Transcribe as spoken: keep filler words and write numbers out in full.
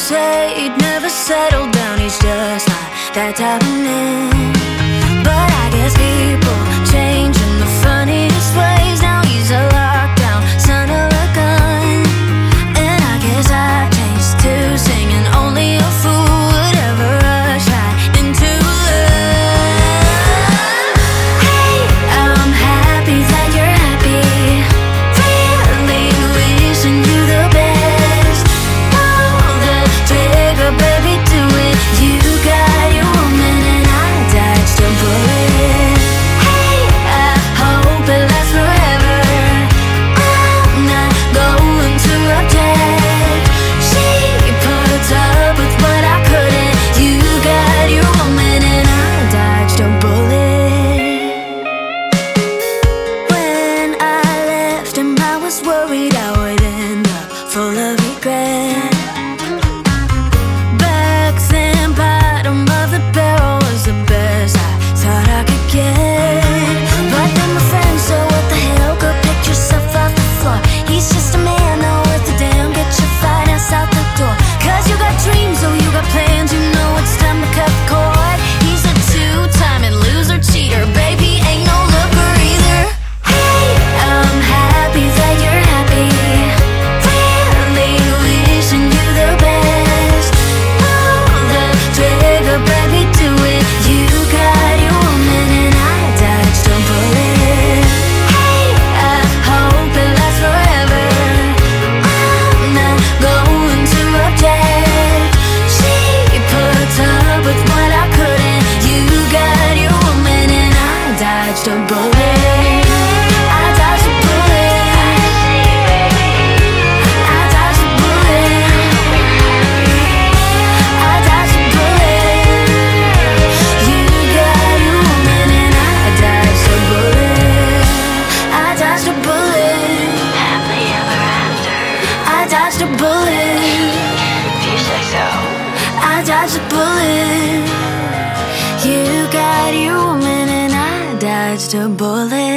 say he'd never settle down. He's just not that type of man. But I guess people change in the funniest ways. Now he's a lockdown son of a gun, and I guess I changed too, singing only a fool would ever rush right into love. Hey, I'm happy that you're happy. Really wishing you the best. Pull the trigger, baby, do it. You got your woman and I dodged a bullet. Hey, I hope it lasts forever. I'm not going to object. She puts up with what I couldn't. You got your woman and I dodged a bullet. When I left him, I was worried I would end up full of regret. Back then, bottom of the barrel was the best I thought I could get. But then my friend said, what the hell, go pick yourself off the floor. He's just a man, not worth a damn. Get your fine ass out the door. Cause you got dreams, oh you got plans. You know it's time to cut the cord. He's a two-time and loser cheater. Baby, ain't no looker either. Hey, I'm happy that you're happy. Really wishing you the best. Pull the trigger, baby, do it. You got your woman and I dodged a bullet. Hey, I hope it lasts forever. I'm not going to object. She puts up with what I couldn't. You got your woman and I dodged a bullet. I dodged a bullet. I dodged a bullet. I dodged a bullet. You got your woman and I dodged a bullet. I dodged a bullet. Happily ever after. I dodged a bullet. If you say so. I dodged a bullet. You got your woman and I dodged a bullet.